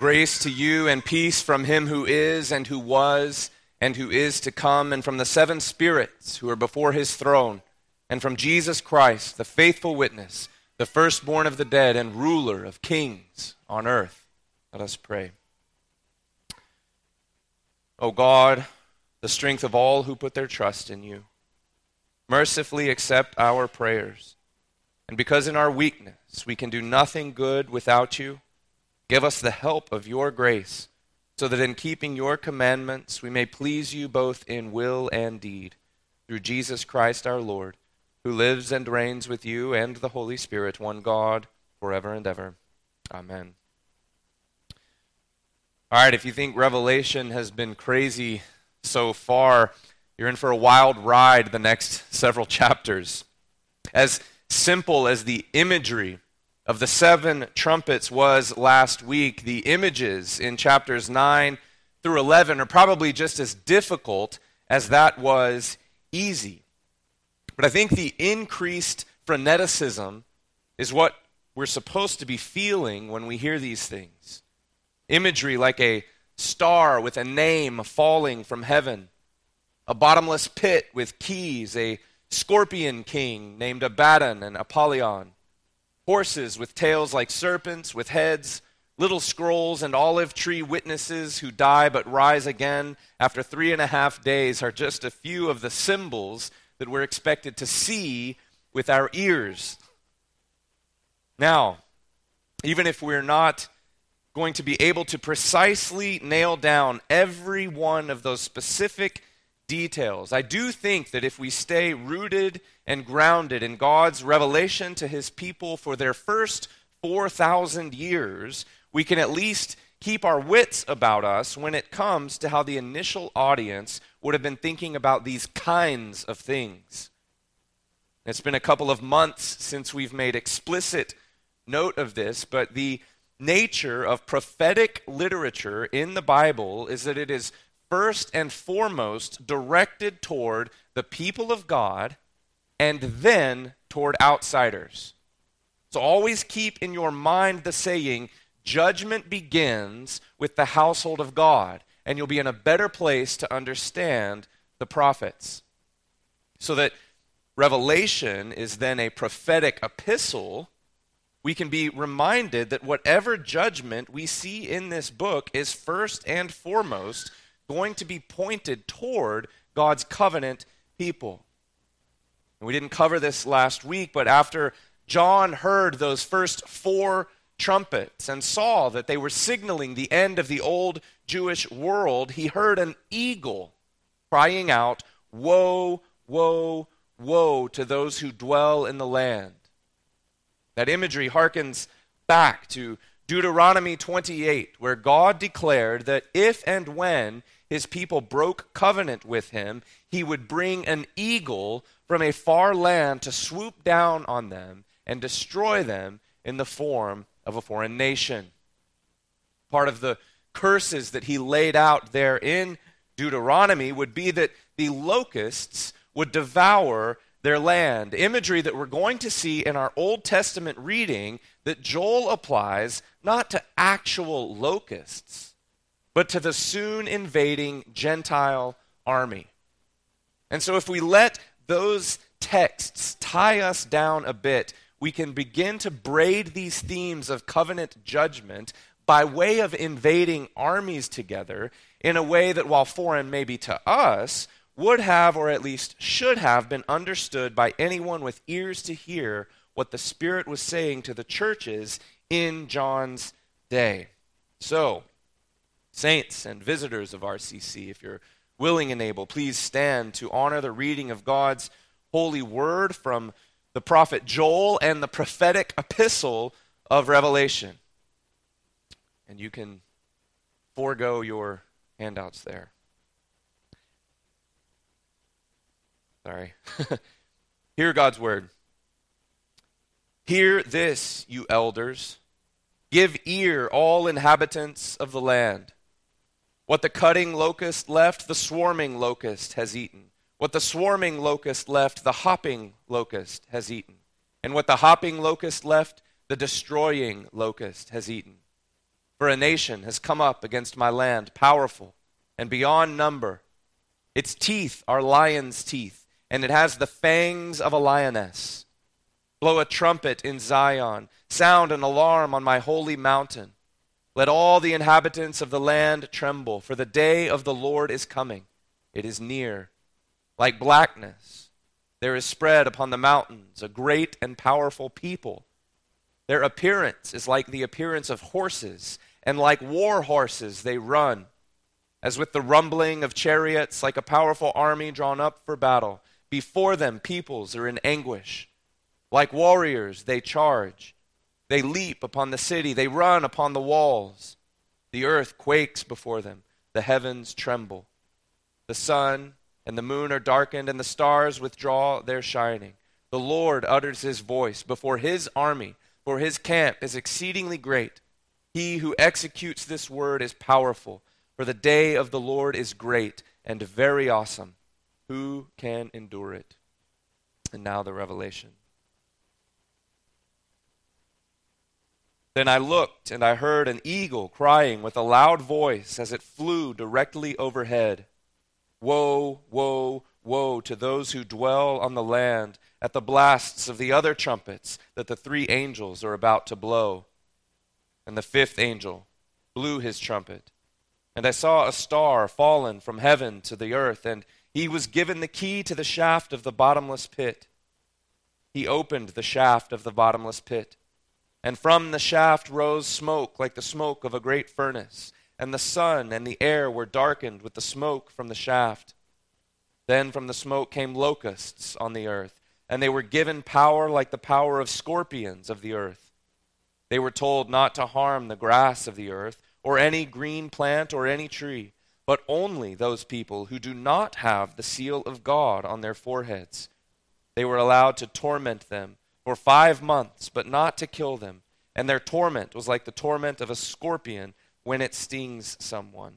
Grace to you and peace from him who is and who was and who is to come, and from the seven spirits who are before his throne, and from Jesus Christ, the faithful witness, the firstborn of the dead and ruler of kings on earth. Let us pray. O God, the strength of all who put their trust in you, mercifully accept our prayers. And because in our weakness we can do nothing good without you, give us the help of your grace, so that in keeping your commandments we may please you both in will and deed, through Jesus Christ our Lord, who lives and reigns with you and the Holy Spirit, one God, forever and ever. Amen. All right, if you think Revelation has been crazy so far, you're in for a wild ride the next several chapters. As simple as the imagery of the seven trumpets was last week, the images in chapters 9 through 11 are probably just as difficult as that was easy. But I think the increased freneticism is what we're supposed to be feeling when we hear these things. Imagery like a star with a name falling from heaven, a bottomless pit with keys, a scorpion king named Abaddon and Apollyon, horses with tails like serpents, with heads, little scrolls, and olive tree witnesses who die but rise again after 3.5 days are just a few of the symbols that we're expected to see with our ears. Now, even if we're not going to be able to precisely nail down every one of those specific details, I do think that if we stay rooted and grounded in God's revelation to his people for their first 4,000 years, we can at least keep our wits about us when it comes to how the initial audience would have been thinking about these kinds of things. It's been a couple of months since we've made explicit note of this, but the nature of prophetic literature in the Bible is that it is first and foremost directed toward the people of God and then toward outsiders. So always keep in your mind the saying, judgment begins with the household of God, and you'll be in a better place to understand the prophets. So that Revelation is then a prophetic epistle, we can be reminded that whatever judgment we see in this book is first and foremost going to be pointed toward God's covenant people. And we didn't cover this last week, but after John heard those first 4 trumpets and saw that they were signaling the end of the old Jewish world, he heard an eagle crying out, "Woe, woe, woe to those who dwell in the land." That imagery harkens back to Deuteronomy 28, where God declared that if and when his people broke covenant with him, he would bring an eagle from a far land to swoop down on them and destroy them in the form of a foreign nation. Part of the curses that he laid out there in Deuteronomy would be that the locusts would devour their land. Imagery that we're going to see in our Old Testament reading that Joel applies not to actual locusts, but to the soon invading Gentile army. And so if we let those texts tie us down a bit, we can begin to braid these themes of covenant judgment by way of invading armies together in a way that, while foreign maybe to us, would have, or at least should have, been understood by anyone with ears to hear what the Spirit was saying to the churches in John's day. So, saints and visitors of RCC, if you're willing and able, please stand to honor the reading of God's holy word from the prophet Joel and the prophetic epistle of Revelation. And you can forego your handouts there. Sorry. Hear God's word. Hear this, you elders. Give ear, all inhabitants of the land. What the cutting locust left, the swarming locust has eaten. What the swarming locust left, the hopping locust has eaten. And what the hopping locust left, the destroying locust has eaten. For a nation has come up against my land, powerful and beyond number. Its teeth are lion's teeth, and it has the fangs of a lioness. Blow a trumpet in Zion, sound an alarm on my holy mountain. Let all the inhabitants of the land tremble, for the day of the Lord is coming. It is near. Like blackness, there is spread upon the mountains a great and powerful people. Their appearance is like the appearance of horses, and like war horses they run. As with the rumbling of chariots, like a powerful army drawn up for battle. Before them peoples are in anguish. Like warriors they charge. They leap upon the city, they run upon the walls. The earth quakes before them, the heavens tremble. The sun and the moon are darkened, and the stars withdraw their shining. The Lord utters his voice before his army, for his camp is exceedingly great. He who executes this word is powerful, for the day of the Lord is great and very awesome. Who can endure it? And now the revelation. Then I looked, and I heard an eagle crying with a loud voice as it flew directly overhead. Woe, woe, woe to those who dwell on the land at the blasts of the other trumpets that the three angels are about to blow. And the fifth angel blew his trumpet. And I saw a star fallen from heaven to the earth, and he was given the key to the shaft of the bottomless pit. He opened the shaft of the bottomless pit, and from the shaft rose smoke like the smoke of a great furnace, and the sun and the air were darkened with the smoke from the shaft. Then from the smoke came locusts on the earth, and they were given power like the power of scorpions of the earth. They were told not to harm the grass of the earth, or any green plant or any tree, but only those people who do not have the seal of God on their foreheads. They were allowed to torment them for 5 months, but not to kill them, and their torment was like the torment of a scorpion when it stings someone.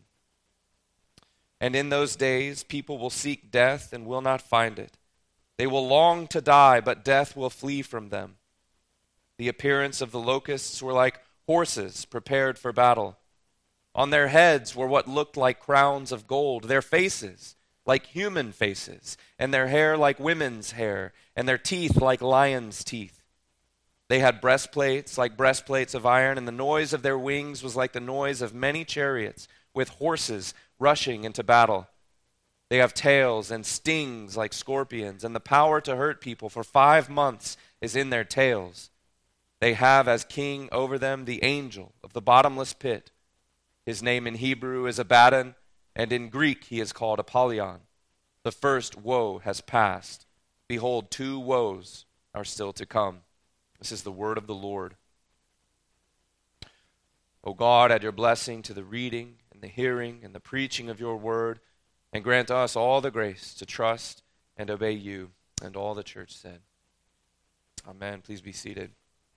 And in those days people will seek death and will not find it. They will long to die, but death will flee from them. The appearance of the locusts were like horses prepared for battle. On their heads were what looked like crowns of gold, their faces like human faces, and their hair like women's hair, and their teeth like lions' teeth. They had breastplates like breastplates of iron, and the noise of their wings was like the noise of many chariots with horses rushing into battle. They have tails and stings like scorpions, and the power to hurt people for 5 months is in their tails. They have as king over them the angel of the bottomless pit. His name in Hebrew is Abaddon, and in Greek he is called Apollyon. The first woe has passed. Behold, 2 woes are still to come. This is the word of the Lord. O God, add your blessing to the reading and the hearing and the preaching of your word, and grant us all the grace to trust and obey you. And all the church said, Amen. Please be seated.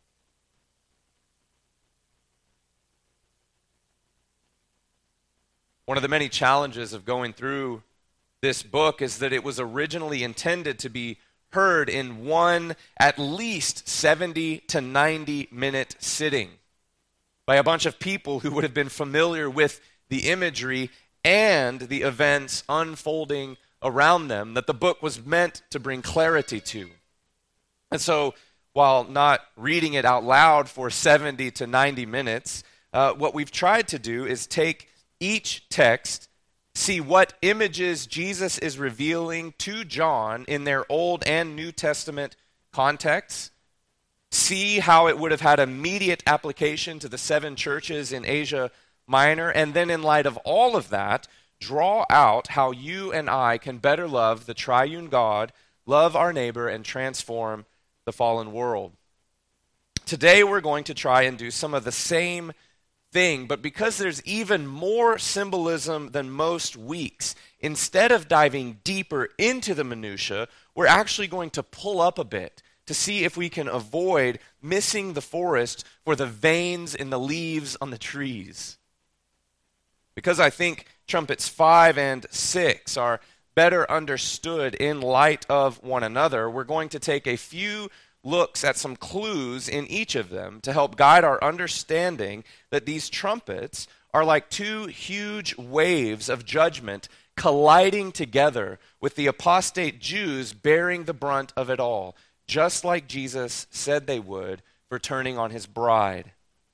One of the many challenges of going through this book is that it was originally intended to be heard in one at least 70 to 90 minute sitting by a bunch of people who would have been familiar with the imagery and the events unfolding around them that the book was meant to bring clarity to. And so, while not reading it out loud for 70 to 90 minutes, what we've tried to do is take each text, see what images Jesus is revealing to John in their Old and New Testament contexts, see how it would have had immediate application to the 7 churches in Asia Minor, and then in light of all of that, draw out how you and I can better love the triune God, love our neighbor, and transform the fallen world. Today we're going to try and do some of the same thing, but because there's even more symbolism than most weeks, instead of diving deeper into the minutia, we're actually going to pull up a bit to see if we can avoid missing the forest for the veins in the leaves on the trees. Because I think trumpets 5 and 6 are better understood in light of one another, we're going to take a few looks at some clues in each of them to help guide our understanding that these trumpets are like two huge waves of judgment colliding together with the apostate Jews bearing the brunt of it all, just like Jesus said they would for turning on his bride.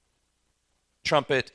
Trumpet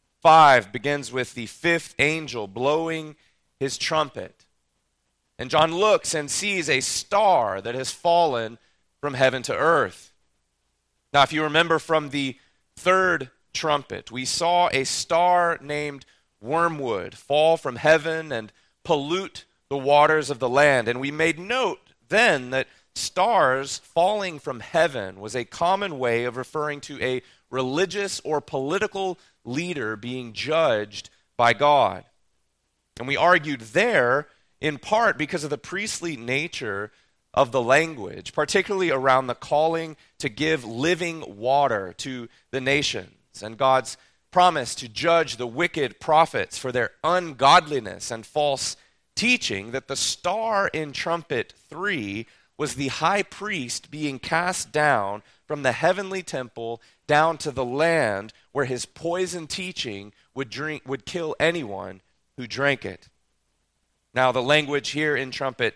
5 begins with the fifth angel blowing his trumpet. And John looks and sees a star that has fallen from heaven to earth. Now, if you remember from the third trumpet, we saw a star named Wormwood fall from heaven and pollute the waters of the land. And we made note then that stars falling from heaven was a common way of referring to a religious or political leader being judged by God. And we argued there in part because of the priestly nature of the language, particularly around the calling to give living water to the nations and God's promise to judge the wicked prophets for their ungodliness and false teaching, that the star in trumpet 3 was the high priest being cast down from the heavenly temple down to the land where his poison teaching would kill anyone who drank it. Now, the language here in trumpet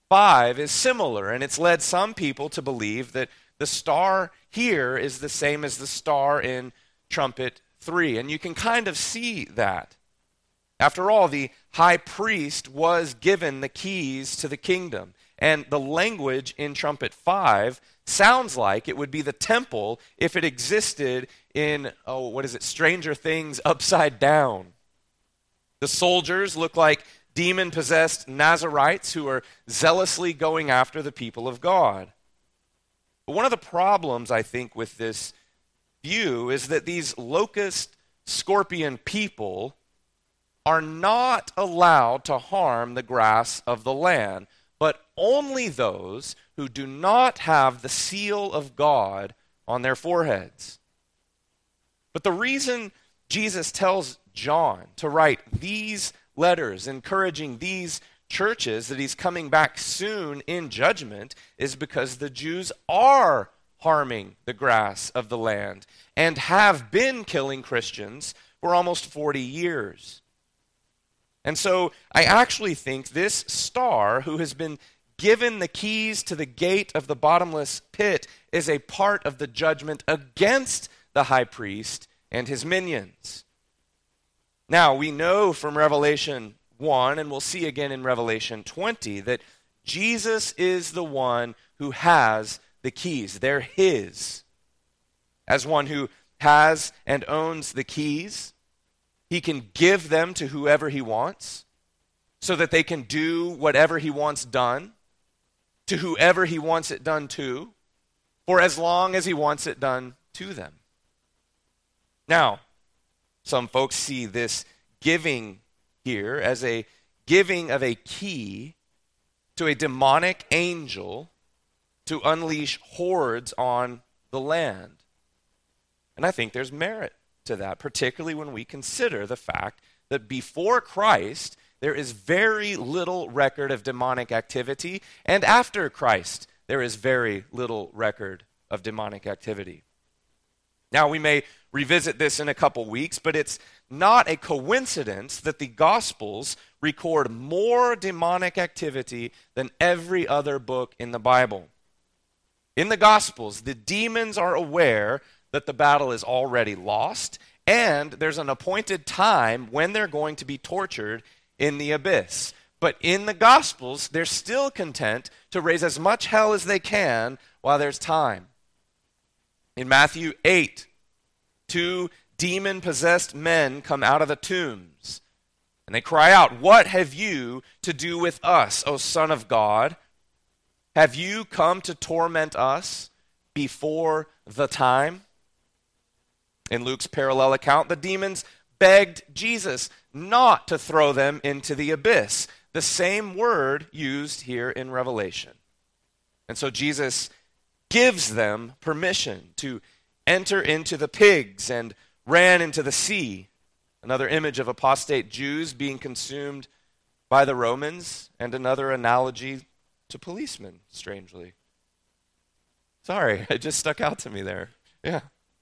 5 is similar, and it's led some people to believe that the star here is the same as the star in trumpet 3, and you can kind of see that. After all, the high priest was given the keys to the kingdom, and the language in trumpet 5 sounds like it would be the temple if it existed in, Stranger Things upside down. The soldiers look like demon-possessed Nazarites who are zealously going after the people of God. But one of the problems, I think, with this view is that these locust scorpion people are not allowed to harm the grass of the land, but only those who do not have the seal of God on their foreheads. But the reason Jesus tells John to write these letters encouraging these churches that he's coming back soon in judgment is because the Jews are harming the grass of the land and have been killing Christians for almost 40 years. And so I actually think this star, who has been given the keys to the gate of the bottomless pit, is a part of the judgment against the high priest and his minions. Now, we know from Revelation 1, and we'll see again in Revelation 20, that Jesus is the one who has the keys. They're his. As one who has and owns the keys, he can give them to whoever he wants so that they can do whatever he wants done to whoever he wants it done to for as long as he wants it done to them. Now, some folks see this giving here as a giving of a key to a demonic angel to unleash hordes on the land. And I think there's merit to that, particularly when we consider the fact that before Christ, there is very little record of demonic activity, and after Christ, there is very little record of demonic activity. Now, we may revisit this in a couple weeks, but it's not a coincidence that the Gospels record more demonic activity than every other book in the Bible. In the Gospels, the demons are aware that the battle is already lost, and there's an appointed time when they're going to be tortured in the abyss. But in the Gospels, they're still content to raise as much hell as they can while there's time. In Matthew 8, 2 demon-possessed men come out of the tombs, and they cry out, "What have you to do with us, O Son of God? Have you come to torment us before the time?" In Luke's parallel account, the demons begged Jesus not to throw them into the abyss, the same word used here in Revelation. And so Jesus gives them permission to enter into the pigs and ran into the sea, another image of apostate Jews being consumed by the Romans, and another analogy to policemen, strangely. Sorry, it just stuck out to me there. Yeah.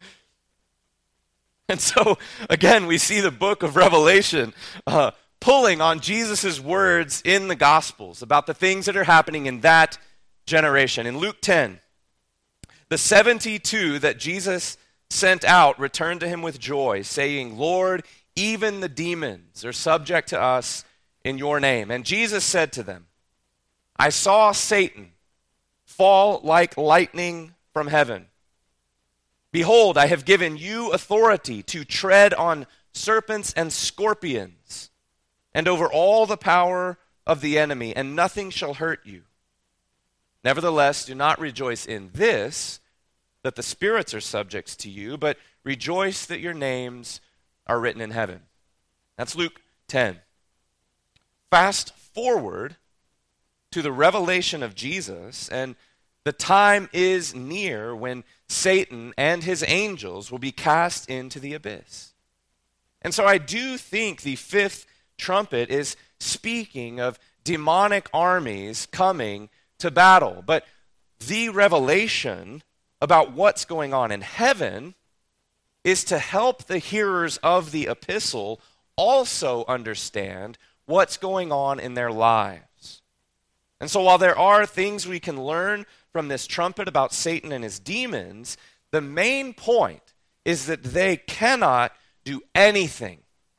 And so, again, we see the book of Revelation pulling on Jesus' words in the Gospels about the things that are happening in that generation. In Luke 10, the 72 that Jesus sent out returned to him with joy, saying, Lord, even the demons are subject to us in your name. And Jesus said to them, I saw Satan fall like lightning from heaven. Behold, I have given you authority to tread on serpents and scorpions, and over all the power of the enemy, and nothing shall hurt you. Nevertheless, do not rejoice in this, that the spirits are subject to you, but rejoice that your names are written in heaven. That's Luke 10. Fast forward to the revelation of Jesus, and the time is near when Satan and his angels will be cast into the abyss. And so I do think the fifth trumpet is speaking of demonic armies coming to battle. But the revelation about what's going on in heaven is to help the hearers of the epistle also understand what's going on in their lives. And so while there are things we can learn from this trumpet about Satan and his demons, the main point is that they cannot do anything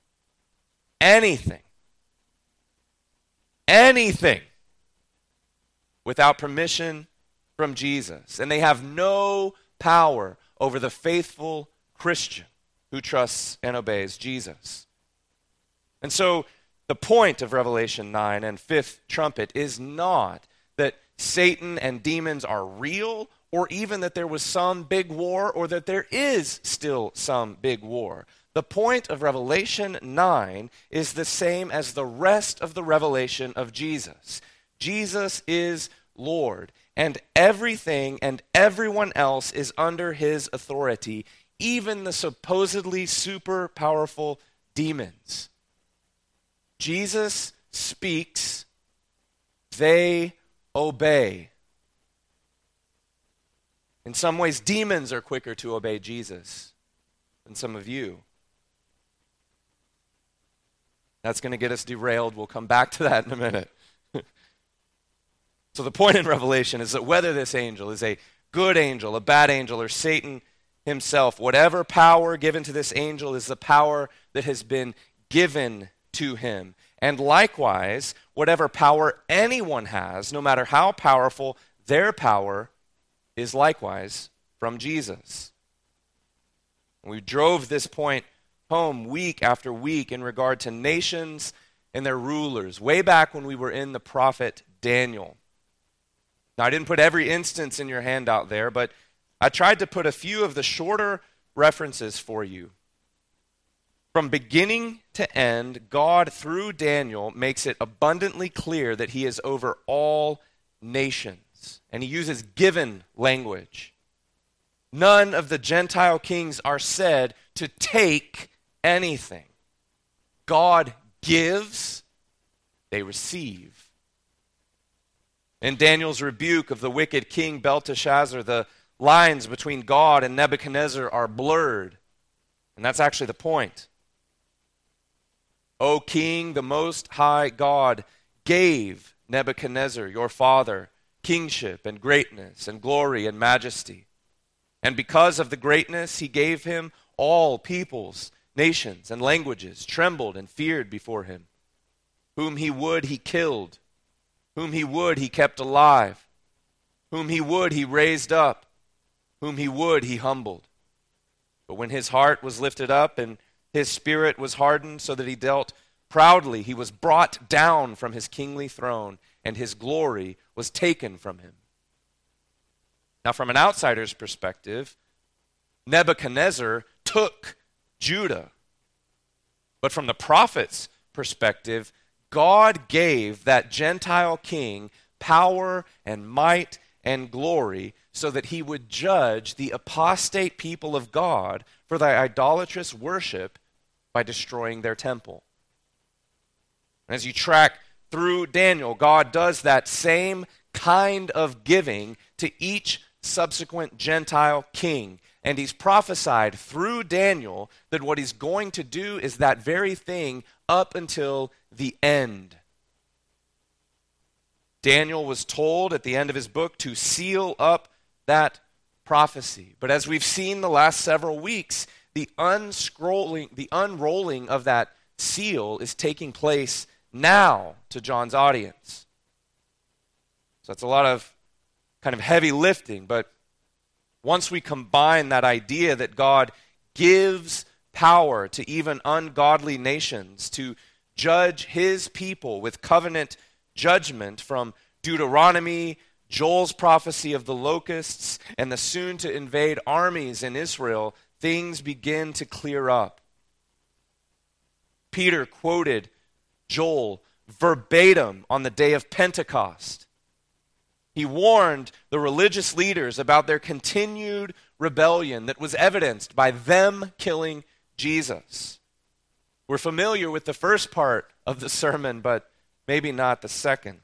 without permission from Jesus. And they have no power over the faithful Christian who trusts and obeys Jesus. And so the point of Revelation 9 and fifth trumpet is not that Satan and demons are real, or even that there was some big war, or that there is still some big war. The point of Revelation 9 is the same as the rest of the revelation of Jesus. Jesus is Lord, and everything and everyone else is under his authority, even the supposedly super powerful demons. Jesus speaks, they obey. In some ways, demons are quicker to obey Jesus than some of you. That's going to get us derailed. We'll come back to that in a minute. So the point in Revelation is that whether this angel is a good angel, a bad angel, or Satan himself, whatever power given to this angel is the power that has been given to him. And likewise, whatever power anyone has, no matter how powerful, their power is likewise from Jesus. We drove this point home week after week in regard to nations and their rulers, way back when we were in the prophet Daniel. Now, I didn't put every instance in your handout there, but I tried to put a few of the shorter references for you. From beginning to end, God, through Daniel, makes it abundantly clear that he is over all nations. And he uses given language. None of the Gentile kings are said to take anything. God gives, they receive. In Daniel's rebuke of the wicked king Belteshazzar, the lines between God and Nebuchadnezzar are blurred. And that's actually the point. O king, the most high God gave Nebuchadnezzar, your father, kingship and greatness and glory and majesty. And because of the greatness he gave him, all peoples, nations, and languages trembled and feared before him. Whom he would, he killed. Whom he would, he kept alive. Whom he would, he raised up. Whom he would, he humbled. But when his heart was lifted up and his spirit was hardened so that he dealt proudly, he was brought down from his kingly throne, and his glory was taken from him. Now, from an outsider's perspective, Nebuchadnezzar took Judah. But from the prophet's perspective, God gave that Gentile king power and might and glory so that he would judge the apostate people of God for their idolatrous worship by destroying their temple. As you track through Daniel, God does that same kind of giving to each subsequent Gentile king. And he's prophesied through Daniel that what he's going to do is that very thing up until the end. Daniel was told at the end of his book to seal up that prophecy. But as we've seen the last several weeks, the unrolling of that seal is taking place now to John's audience. So that's a lot of kind of heavy lifting, but once we combine that idea that God gives power to even ungodly nations to judge his people with covenant judgment from Deuteronomy, Joel's prophecy of the locusts, and the soon-to-invade armies in Israel, things begin to clear up. Peter quoted Joel verbatim on the day of Pentecost. He warned the religious leaders about their continued rebellion that was evidenced by them killing Jesus. We're familiar with the first part of the sermon, but maybe not the second.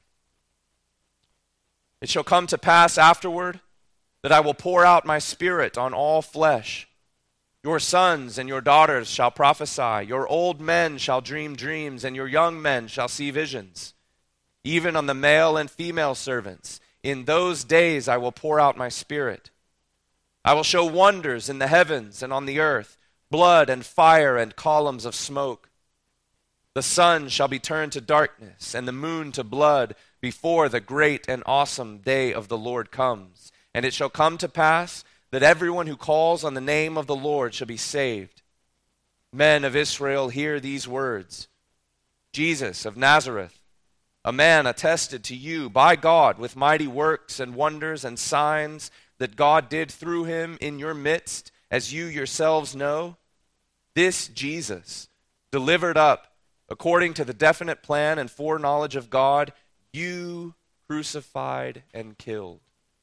It shall come to pass afterward that I will pour out my spirit on all flesh. Your sons and your daughters shall prophesy. Your old men shall dream dreams, and your young men shall see visions. Even on the male and female servants, in those days I will pour out my spirit. I will show wonders in the heavens and on the earth, blood and fire and columns of smoke. The sun shall be turned to darkness and the moon to blood before the great and awesome day of the Lord comes. And it shall come to pass that everyone who calls on the name of the Lord shall be saved. Men of Israel, hear these words. Jesus of Nazareth, a man attested to you by God with mighty works and wonders and signs that God did through him in your midst, as you yourselves know. This Jesus, delivered up according to the definite plan and foreknowledge of God, you crucified and killed.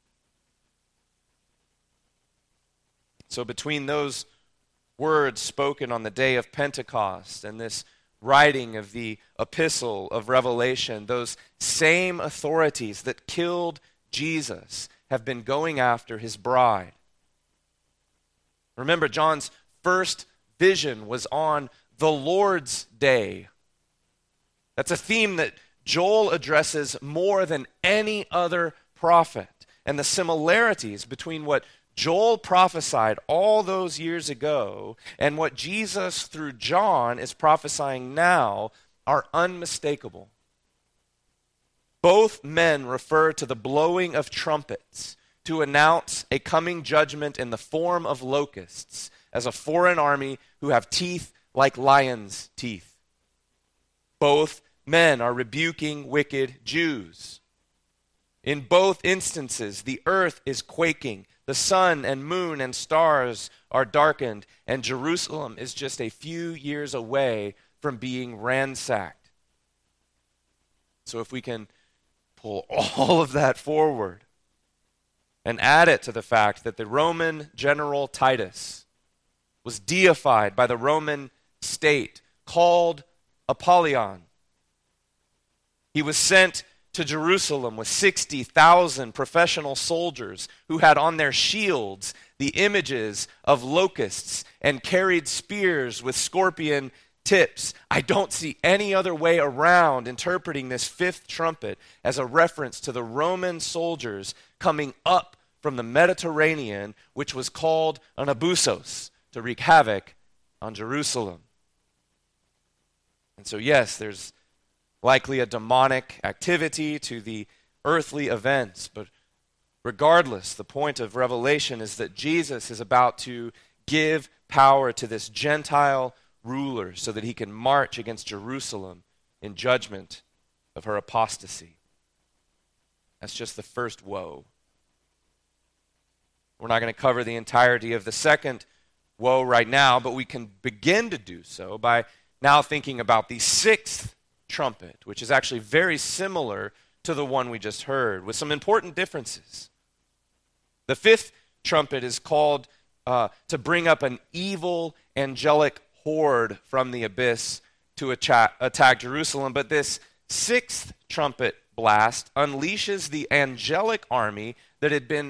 So between those words spoken on the day of Pentecost and this writing of the epistle of Revelation, those same authorities that killed Jesus have been going after his bride. Remember, John's first vision was on the Lord's Day. That's a theme that Joel addresses more than any other prophet. And the similarities between what Joel prophesied all those years ago and what Jesus through John is prophesying now are unmistakable. Both men refer to the blowing of trumpets to announce a coming judgment in the form of locusts as a foreign army who have teeth like lions' teeth. Both men are rebuking wicked Jews. In both instances, the earth is quaking. The sun and moon and stars are darkened, and Jerusalem is just a few years away from being ransacked. So if we can pull all of that forward and add it to the fact that the Roman general Titus was deified by the Roman state, called Apollyon. He was sent to Jerusalem with 60,000 professional soldiers who had on their shields the images of locusts and carried spears with scorpion tips. I don't see any other way around interpreting this fifth trumpet as a reference to the Roman soldiers coming up from the Mediterranean, which was called Anabusos, to wreak havoc on Jerusalem. And so yes, there's likely a demonic activity to the earthly events, but regardless, the point of Revelation is that Jesus is about to give power to this Gentile ruler so that he can march against Jerusalem in judgment of her apostasy. That's just the first woe. We're not going to cover the entirety of the second woe right now, but we can begin to do so by now thinking about the sixth trumpet, which is actually very similar to the one we just heard, with some important differences. The fifth trumpet is called to bring up an evil angelic horde from the abyss to attack Jerusalem, but this sixth trumpet blast unleashes the angelic army that had been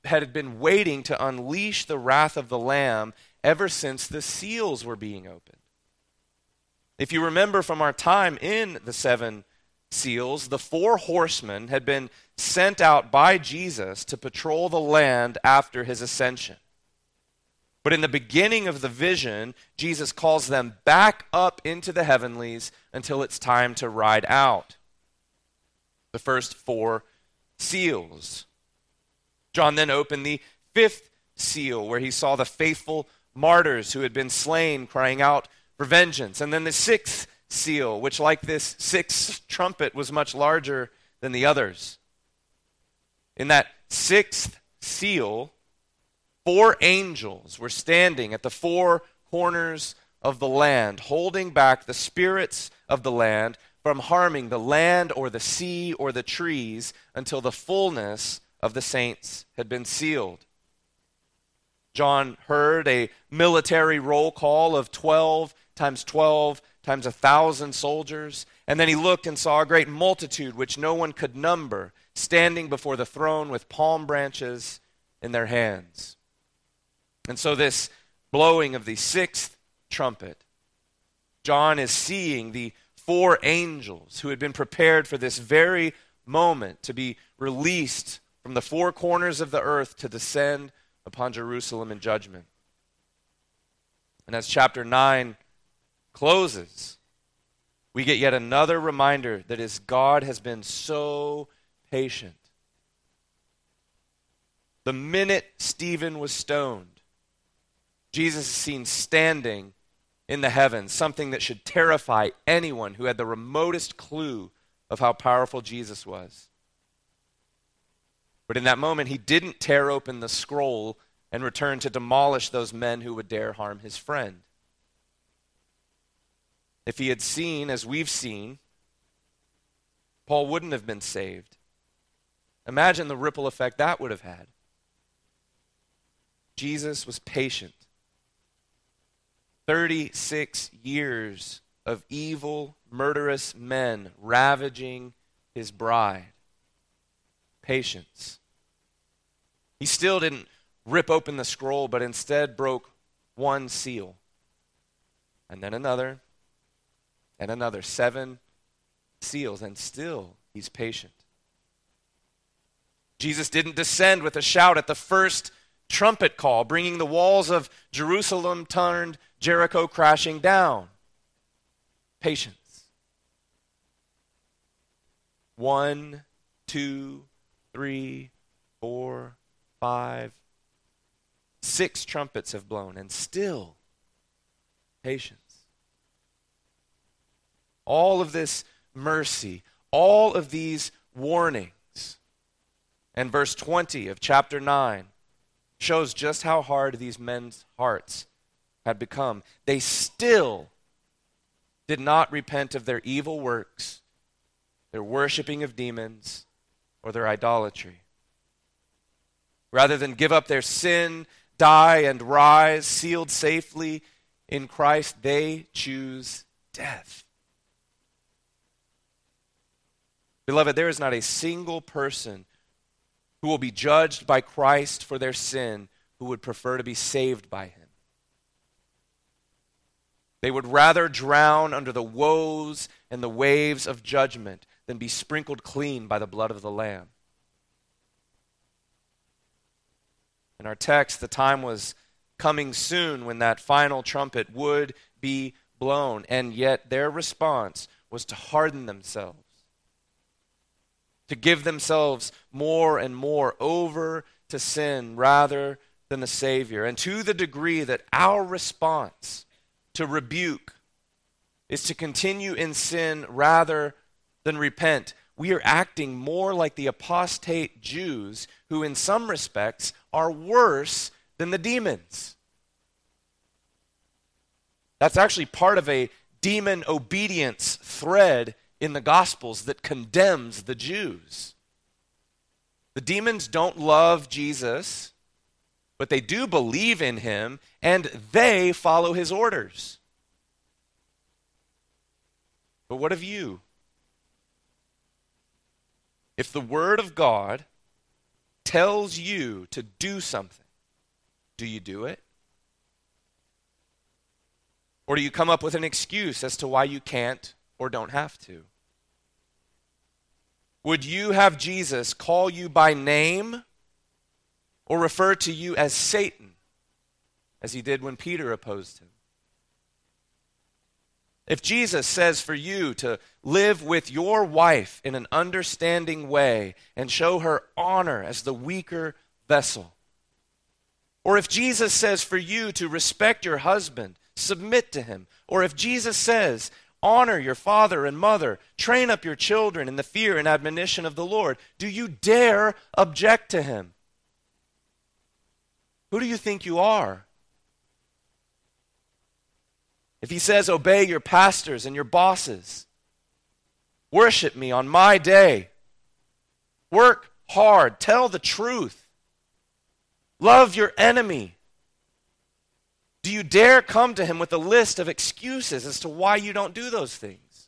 had been waiting to unleash the wrath of the Lamb ever since the seals were being opened. If you remember from our time in the seven seals, the four horsemen had been sent out by Jesus to patrol the land after his ascension. But in the beginning of the vision, Jesus calls them back up into the heavenlies until it's time to ride out the first four seals. John then opened the fifth seal, where he saw the faithful martyrs who had been slain crying out for vengeance. And then the sixth seal, which, like this sixth trumpet, was much larger than the others. In that sixth seal, four angels were standing at the four corners of the land, holding back the spirits of the land from harming the land or the sea or the trees until the fullness of the saints had been sealed. John heard a military roll call of 12 times 1,000 soldiers, and then he looked and saw a great multitude which no one could number, standing before the throne with palm branches in their hands. And so this blowing of the sixth trumpet, John is seeing the four angels who had been prepared for this very moment to be released from the four corners of the earth to descend upon Jerusalem in judgment. And as chapter 9 closes, we get yet another reminder that is God has been so patient. The minute Stephen was stoned, Jesus is seen standing in the heavens, something that should terrify anyone who had the remotest clue of how powerful Jesus was. But in that moment, he didn't tear open the scroll and return to demolish those men who would dare harm his friend. If he had seen, as we've seen, Paul wouldn't have been saved. Imagine the ripple effect that would have had. Jesus was patient. 36 years of evil, murderous men ravaging his bride. Patience. He still didn't rip open the scroll, but instead broke one seal. And then another, and another. 7 seals, and still he's patient. Jesus didn't descend with a shout at the first trumpet call, bringing the walls of Jerusalem turned Jericho crashing down. Patience. 1, 2, 3, 4, 5, 6 trumpets have blown, and still patience. All of this mercy, all of these warnings, and verse 20 of chapter 9 shows just how hard these men's hearts had become. They still did not repent of their evil works, their worshiping of demons, or their idolatry. Rather than give up their sin, die, and rise, sealed safely in Christ, they choose death. Beloved, there is not a single person who will be judged by Christ for their sin who would prefer to be saved by him. They would rather drown under the woes and the waves of judgment than be sprinkled clean by the blood of the Lamb. In our text, the time was coming soon when that final trumpet would be blown, and yet their response was to harden themselves, to give themselves more and more over to sin rather than the Savior. And to the degree that our response to rebuke is to continue in sin rather than repent, we are acting more like the apostate Jews who in some respects are worse than the demons. That's actually part of a demon obedience thread in the Gospels that condemns the Jews. The demons don't love Jesus, but they do believe in him, and they follow his orders. But what of you? If the Word of God tells you to do something, do you do it? Or do you come up with an excuse as to why you can't or don't have to? Would you have Jesus call you by name or refer to you as Satan, as he did when Peter opposed him? If Jesus says for you to live with your wife in an understanding way and show her honor as the weaker vessel, or if Jesus says for you to respect your husband, submit to him, or if Jesus says, honor your father and mother, train up your children in the fear and admonition of the Lord, do you dare object to him? Who do you think you are? If he says, obey your pastors and your bosses, worship me on my day, work hard, tell the truth, love your enemy, do you dare come to him with a list of excuses as to why you don't do those things?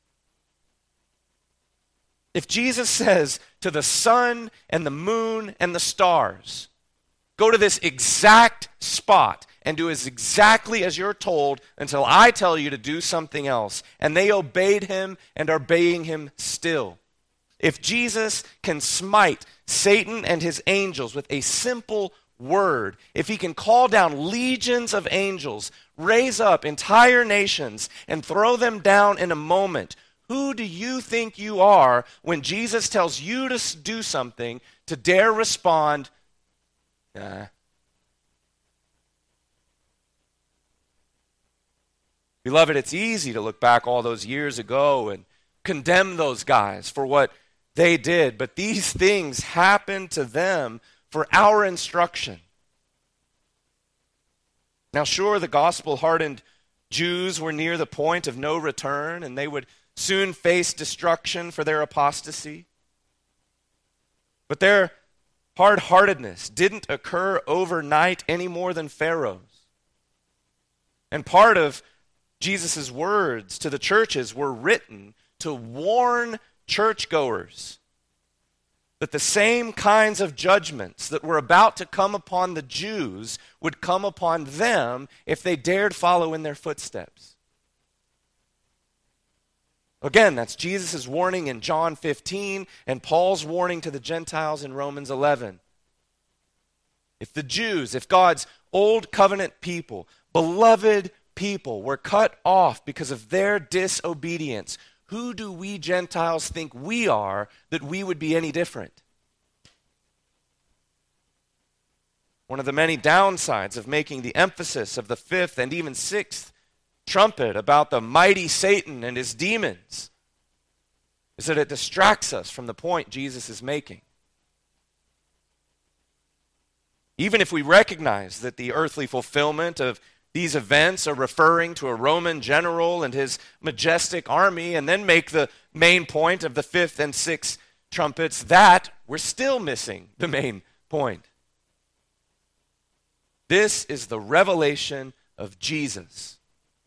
If Jesus says to the sun and the moon and the stars, go to this exact spot and do as exactly as you're told until I tell you to do something else, and they obeyed him and are obeying him still. If Jesus can smite Satan and his angels with a simple word, if he can call down legions of angels, raise up entire nations, and throw them down in a moment, who do you think you are when Jesus tells you to do something to dare respond, nah? Beloved, it's easy to look back all those years ago and condemn those guys for what they did, but these things happened to them for our instruction. Now, sure, the gospel-hardened Jews were near the point of no return, and they would soon face destruction for their apostasy. But their hard-heartedness didn't occur overnight any more than Pharaoh's. And part of Jesus' words to the churches were written to warn churchgoers that the same kinds of judgments that were about to come upon the Jews would come upon them if they dared follow in their footsteps. Again, that's Jesus' warning in John 15 and Paul's warning to the Gentiles in Romans 11. If the Jews, if God's old covenant people, beloved people, were cut off because of their disobedience, who do we Gentiles think we are that we would be any different? One of the many downsides of making the emphasis of the fifth and even sixth trumpet about the mighty Satan and his demons is that it distracts us from the point Jesus is making. Even if we recognize that the earthly fulfillment of these events are referring to a Roman general and his majestic army, and then make the main point of the fifth and sixth trumpets, that we're still missing the main point. This is the revelation of Jesus.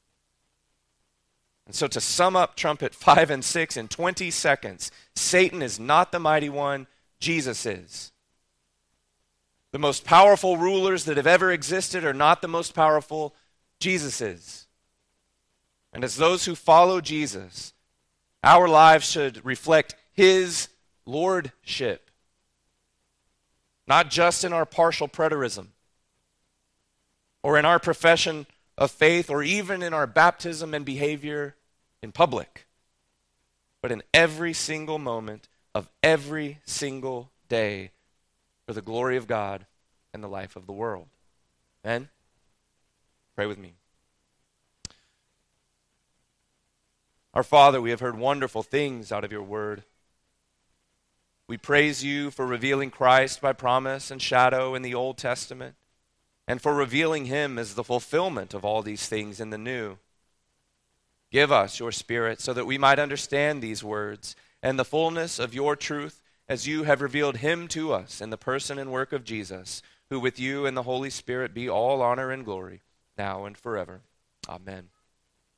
And so to sum up trumpet 5 and 6 in 20 seconds, Satan is not the mighty one, Jesus is. The most powerful rulers that have ever existed are not the most powerful, Jesus is. And as those who follow Jesus, our lives should reflect his lordship, not just in our partial preterism, or in our profession of faith, or even in our baptism and behavior in public, but in every single moment of every single day for the glory of God and the life of the world. Amen? Pray with me. Our Father, we have heard wonderful things out of your word. We praise you for revealing Christ by promise and shadow in the Old Testament, and for revealing him as the fulfillment of all these things in the New. Give us your Spirit so that we might understand these words and the fullness of your truth as you have revealed him to us in the person and work of Jesus, who with you and the Holy Spirit be all honor and glory, now and forever. Amen.